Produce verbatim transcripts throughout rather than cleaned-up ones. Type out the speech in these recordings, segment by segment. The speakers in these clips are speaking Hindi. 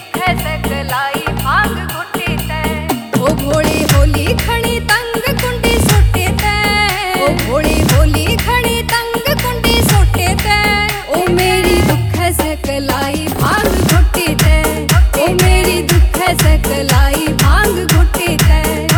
दुख है सकलाई भांग घुटे तै ओ भोले होली खड़ी तंग कुंडी सोटे तै ओ भोले होली खड़ी तंग कुंडी सोटे तै ओ मेरी दुख है सकलाई भांग घुटे तै ओ मेरी दुख है सकलाई भांग घुटे तै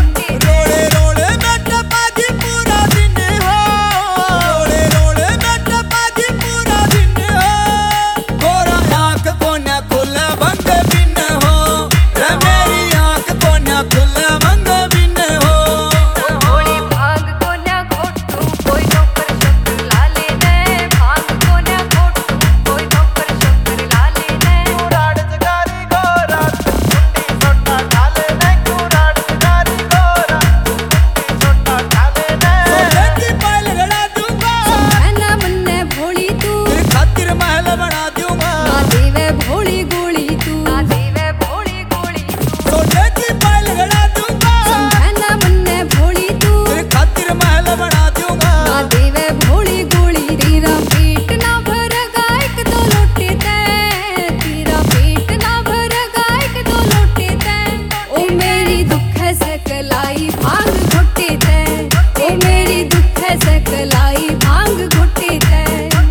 सकलाई भांग घुटे तै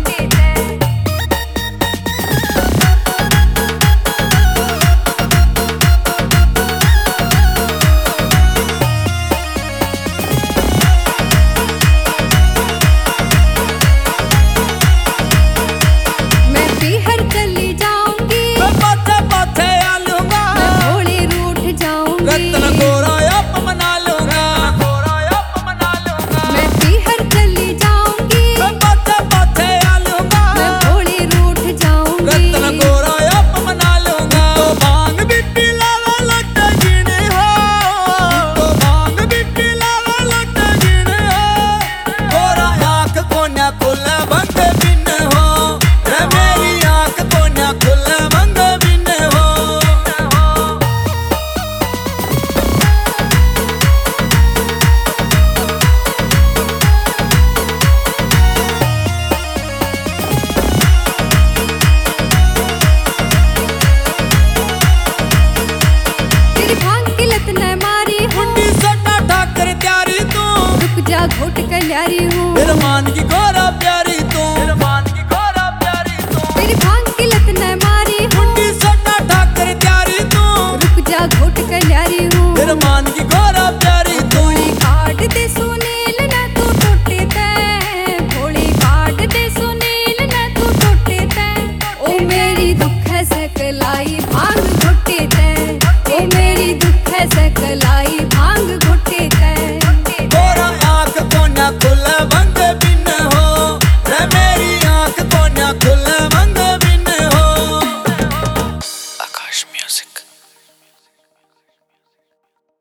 मैं पीहर चली जाऊंगी पाथे पाथे आ लूंगा मैं भोली रूठ जाऊंगी रत्न गोरा अप मना लूंगा मैं पीहर चली जाऊंगी पाथे पाथे आ लूंगा मैं भोली रूठ जाऊंगी रत्न गोरा अप मना लूंगा तो भांग भी पिलावा लट गिने हो तो भांग भी पिलावा लट गिने हो गोरा आंख कोन्या खुला बंद बिन हो रे मेरी आंख कोन्या खुला बंद बिन हो तेरी भांग की लत न मारी हूँ मुंडी सट्टा ठाकर त्यारी तू रुक जा घोट कल्यारी हूँ मेरे मान की गोरा प्यारी